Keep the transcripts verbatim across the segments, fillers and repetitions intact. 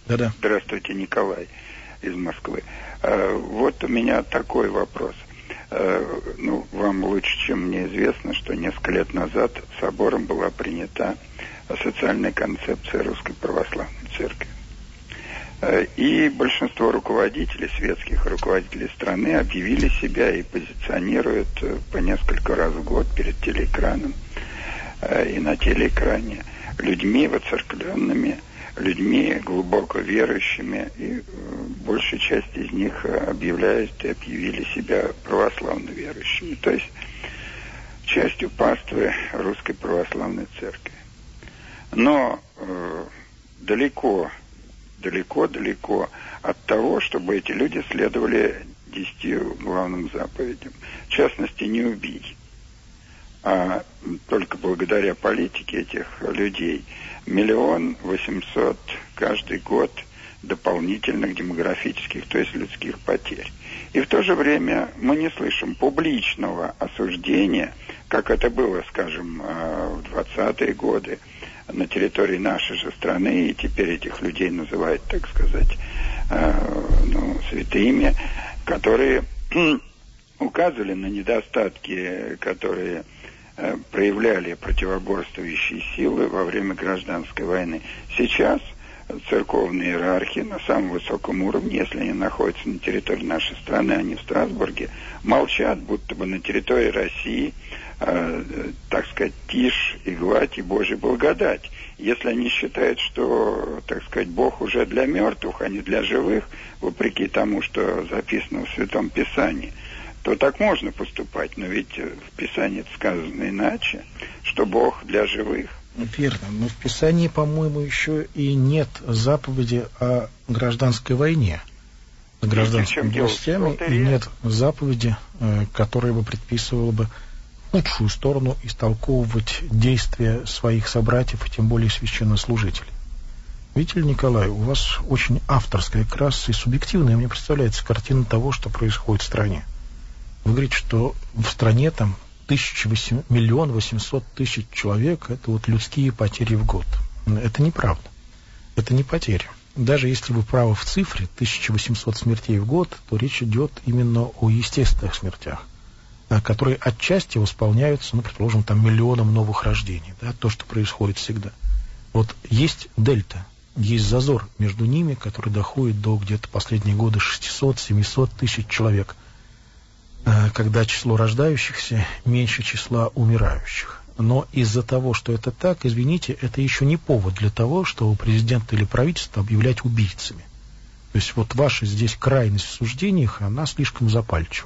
Да-да. Здравствуйте, Николай из Москвы. Вот у меня такой вопрос. Ну, вам лучше, чем мне известно, что несколько лет назад собором была принята социальная концепция Русской Православной Церкви. И большинство руководителей, светских руководителей страны объявили себя и позиционируют по несколько раз в год перед телеэкраном и на телеэкране людьми воцерквленными, людьми глубоко верующими, и большая часть из них объявляют и объявили себя православно верующими, то есть частью паствы Русской Православной Церкви. Но э, далеко, далеко-далеко от того, чтобы эти люди следовали десяти главным заповедям. В частности, не убий. А только благодаря политике этих людей миллион восемьсот каждый год дополнительных демографических, то есть людских потерь. И в то же время мы не слышим публичного осуждения, как это было, скажем, в двадцатые годы на территории нашей же страны, и теперь этих людей называют, так сказать, ну, святыми, которые указывали на недостатки, которые проявляли противоборствующие силы во время гражданской войны. Сейчас церковные иерархи на самом высоком уровне, если они находятся на территории нашей страны, а не в Страсбурге, молчат, будто бы на территории России, э, так сказать, тишь и гладь и Божья благодать. Если они считают, что, так сказать, Бог уже для мертвых, а не для живых, вопреки тому, что записано в Святом Писании, то так можно поступать, но ведь в Писании сказано иначе, что Бог для живых. Верно, но в Писании, по-моему, еще и нет заповеди о гражданской войне с гражданскими властями, и нет заповеди, которая бы предписывала бы худшую сторону истолковывать действия своих собратьев, и тем более священнослужителей. Видите ли, Николай, у вас очень авторская, как раз и субъективная, мне представляется, картина того, что происходит в стране. Вы говорите, что в стране там миллион восемьсот тысяч человек, это вот людские потери в год. Это неправда. Это не потери. Даже если вы правы в цифре тысяча восемьсот смертей в год, то речь идет именно о естественных смертях, которые отчасти восполняются, ну, предположим, там миллионом новых рождений, да, то, что происходит всегда. Вот есть дельта, есть зазор между ними, который доходит до где-то последние годы шестьсот-семьсот тысяч человек, когда число рождающихся меньше числа умирающих. Но из-за того, что это так, извините, это еще не повод для того, чтобы президента или правительство объявлять убийцами. То есть вот ваша здесь крайность в суждениях, она слишком запальчива.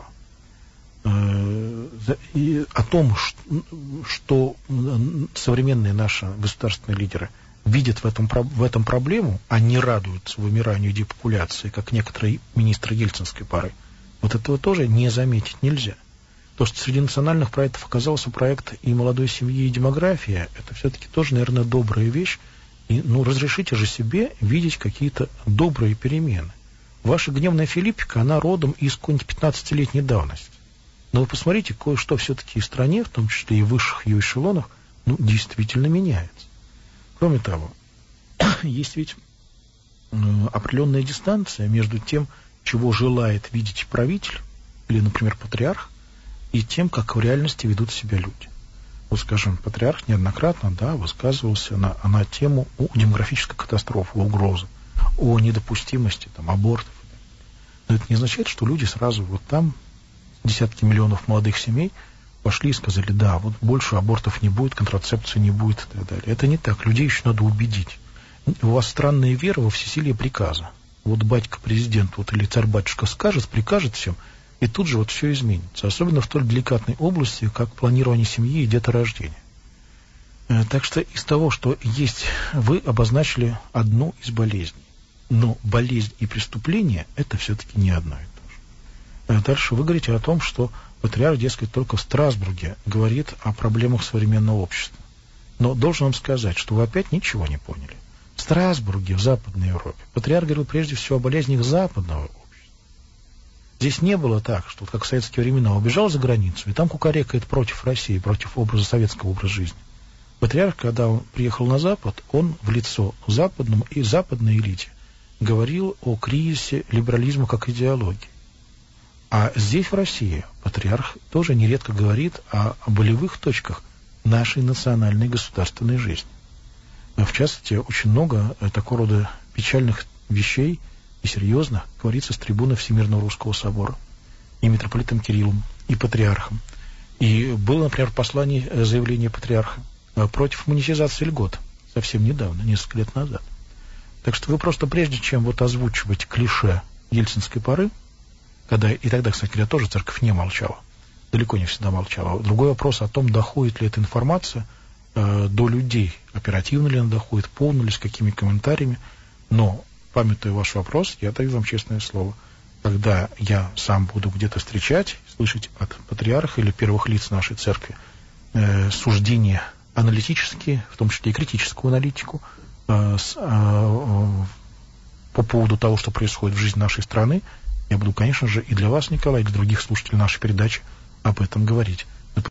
И о том, что современные наши государственные лидеры видят в этом, в этом проблему, а не радуются вымиранию депопуляции, как некоторые министры ельцинской поры, вот этого тоже не заметить нельзя. То, что среди национальных проектов оказался проект и молодой семьи, и демография, это все-таки тоже, наверное, добрая вещь. И, ну, разрешите же себе видеть какие-то добрые перемены. Ваша гневная Филиппика, она родом из какой-нибудь пятнадцатилетней давности. Но вы посмотрите, кое-что все-таки в стране, в том числе и в высших ее эшелонах, ну, действительно меняется. Кроме того, есть ведь э, определенная дистанция между тем, чего желает видеть правитель, или, например, патриарх, и тем, как в реальности ведут себя люди. Вот, скажем, патриарх неоднократно, да, высказывался на, на тему о демографической катастрофе, о угрозе, о недопустимости там, абортов. Но это не означает, что люди сразу вот там, десятки миллионов молодых семей, пошли и сказали, да, вот больше абортов не будет, контрацепции не будет и так далее. Это не так. Людей еще надо убедить. У вас странная вера во всесилие приказа. Вот батька-президент вот, или царь-батюшка скажет, прикажет всем, и тут же вот все изменится. Особенно в столь деликатной области, как планирование семьи и деторождения. Так что из того, что есть, вы обозначили одну из болезней. Но болезнь и преступление – это все-таки не одно и то же. Дальше вы говорите о том, что патриарх, дескать, только в Страсбурге говорит о проблемах современного общества. Но должен вам сказать, что вы опять ничего не поняли. В Страсбурге, в Западной Европе, патриарх говорил прежде всего о болезнях западного общества. Здесь не было так, что, как в советские времена, убежал за границу, и там кукарекает против России, против образа советского образа жизни. Патриарх, когда он приехал на Запад, он в лицо западному и западной элите говорил о кризисе либерализма как идеологии. А здесь, в России, патриарх тоже нередко говорит о, о болевых точках нашей национальной государственной жизни. В частности, очень много такого рода печальных вещей и серьезно говорится с трибуны Всемирного Русского Собора и митрополитом Кириллом, и патриархом. И было, например, в послании заявление патриарха против монетизации льгот совсем недавно, несколько лет назад. Так что вы просто прежде чем вот озвучивать клише ельцинской поры, когда и тогда, кстати говоря, тоже церковь не молчала, далеко не всегда молчала. Другой вопрос о том, доходит ли эта информация э, до людей, оперативно ли она доходит, полно ли, с какими комментариями. Но, памятуя ваш вопрос, я даю вам честное слово, когда я сам буду где-то встречать, слышать от патриарха или первых лиц нашей церкви э, суждения аналитические, в том числе и критическую аналитику, э, с, э, по поводу того, что происходит в жизни нашей страны, я буду, конечно же, и для вас, Николай, и для других слушателей нашей передачи об этом говорить.